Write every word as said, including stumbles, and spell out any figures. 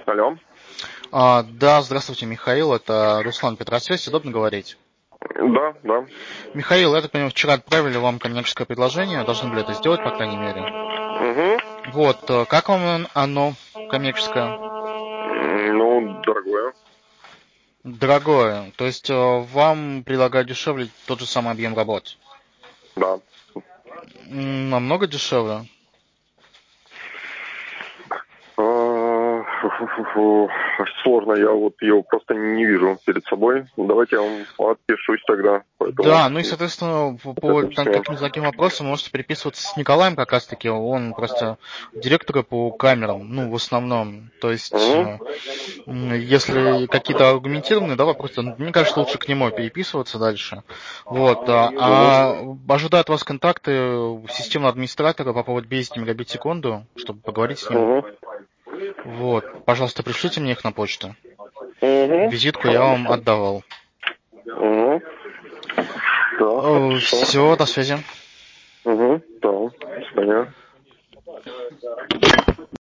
Алло. А, да, здравствуйте, Михаил, это Руслан Петросвязь, удобно говорить? Да, да. Михаил, я так понимаю, вчера отправили вам коммерческое предложение, должны были это сделать, по крайней мере. Угу. Вот, э, как вам оно, коммерческое? Ну, дорогое. Дорогое, то есть э, вам предлагают дешевле тот же самый объем работ? Да. М, Намного дешевле? А, фу-фу-фу. Сложно, я вот его просто не вижу перед собой. Давайте я вам отпишусь тогда по этому, Да, ну и, соответственно, по, по по этому там, письме. таким, таким вопросам можете переписываться с Николаем как раз-таки, он просто директор по камерам, ну, в основном. То есть, Угу. э, м, если какие-то аргументированные, да, вопросы, ну, мне кажется, лучше к нему переписываться дальше. Вот, а, а Угу. ожидают вас контакты системного администратора по поводу десять мегабит в секунду, чтобы поговорить с ним. Угу. Вот, пожалуйста, пришлите мне их на почту. Угу. Визитку я вам Хорошо. отдавал. Угу. Да, хорошо. Все, до связи. Угу. Да, до свидания.